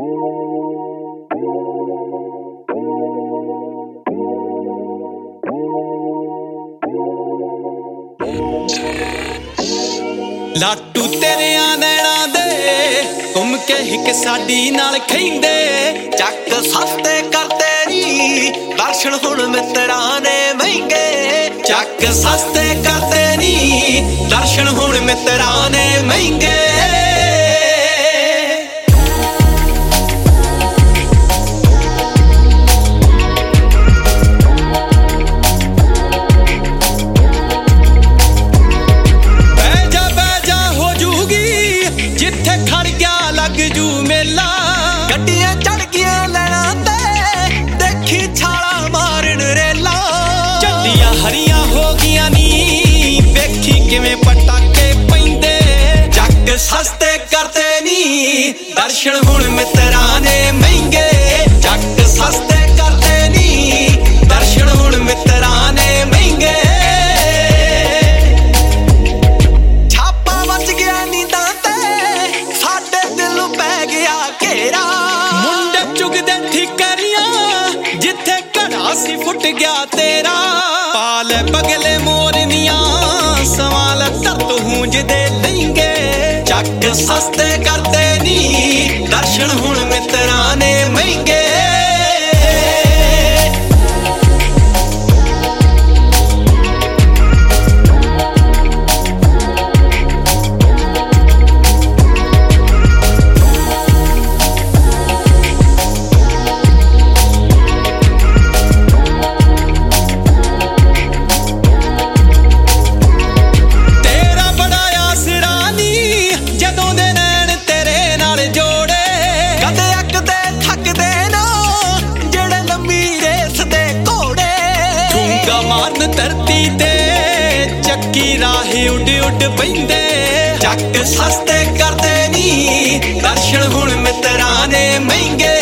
ਲਾਟੂ ਤੇਰਿਆਂ ਨੈਣਾਂ ਦੇ ਘੁੰਮ ਕੇ ਹਿੱਕ ਸਾਡੀ ਨਾਲ ਖੈਂਦੇ ਚੱਕ ਸਸਤੇ ਕਰਦੇ ਨੀ ਦਰਸ਼ਨ ਹੁਣ ਮਿੱਤਰਾਂ ਨੇ ਮਹਿੰਗੇ ਚੱਕ ਸਸਤੇ ਕਰਦੇ ਨੀ ਦਰਸ਼ਨ ਹੁਣ ਮਿੱਤਰਾਂ ਨੇ ਮਹਿੰਗੇ ਗੱਡੀਆਂ ਚੜ ਗਈਆਂ ਲੈਣਾ ਤੇ ਦੇਖੀ ਛਾਲਾ ਮਾਰਨ ਰੇਲਾ ਝੰਡੀਆਂ ਹਰੀਆਂ ਹੋ ਗਈਆਂ ਨੀ ਵੇਖੀ ਕਿਵੇਂ ਪਟਾਕੇ ਪੈਂਦੇ ਜੱਗ ਸਸਤੇ ਕਰਦੇ ਨੀ ਦਰਸ਼ਨ ਹੁਣ ਮਿੱਤਰਾਂ ਨੇ ਮਹਿੰਗੇ ਜੱਗ ਸਸਤੇ ਕਰਦੇ ਨੀ ਦਰਸ਼ਨ ਹੁਣ ਮਿੱਤਰਾਂ ਨੇ ਮਹਿੰਗੇ ਛਾਪਾ ਵੱਜ ਗਿਆ ਨੀਂਦਾਂ ਤੇ ਸਾਡੇ ਦਿਲ ਪੈ ਗਿਆ ਘੇਰਾ ਜਿੱਥੇ ਘੜਾ ਸੀ ਫੁੱਟ ਗਿਆ ਤੇਰਾ ਪਾ ਲੈ ਬਗਲੇ ਮੋਰਨੀਆਂ ਸਵਾਲ ਧਰਤ ਹੂੰਜਦੇ ਲਹਿੰਗੇ ਚੱਕ ਸਸਤੇ ਕਰਦੇ ਨੀ ਦਰਸ਼ਨ ਹੁਣ ਮਿੱਤਰਾਂ ਨੇ ਮਹਿੰਗੇ ਮਾਰਨ ਧਰਤੀ ਤੇ ਚੱਕੀ ਰਾਹੇ ਉੱਡ ਉੱਡ ਪੈਂਦੇ ਚੱਕ ਸਸਤੇ ਕਰਦੇ ਨੀ ਦਰਸ਼ਨ ਹੁਣ ਮਿੱਤਰਾਂ ਨੇ ਮਹਿੰਗੇ